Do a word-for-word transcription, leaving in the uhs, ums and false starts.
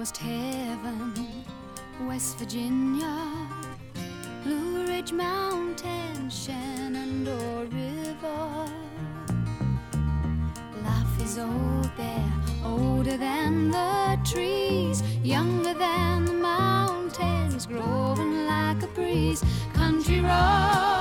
almost heaven. West Virginia, Blue Ridge Mountain, Shenandoah River. Life is old there, older than the trees, younger than the mountains, growing like a breeze. Country road